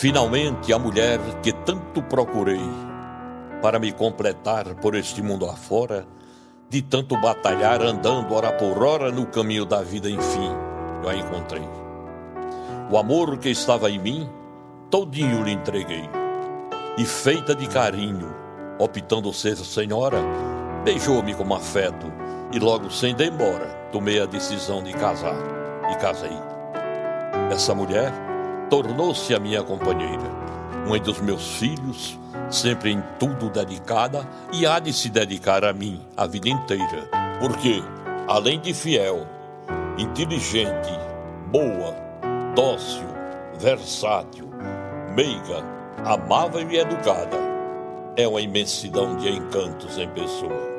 Finalmente a mulher que tanto procurei para me completar por este mundo afora, de tanto batalhar andando hora por hora no caminho da vida, enfim, eu a encontrei. O amor que estava em mim, todinho lhe entreguei. E feita de carinho, optando ser senhora, beijou-me com afeto e logo sem demora tomei a decisão de casar e casei. Essa mulher tornou-se a minha companheira, mãe dos meus filhos, sempre em tudo dedicada e há de se dedicar a mim a vida inteira, porque, além de fiel, inteligente, boa, dócil, versátil, meiga, amável e educada, é uma imensidão de encantos em pessoa.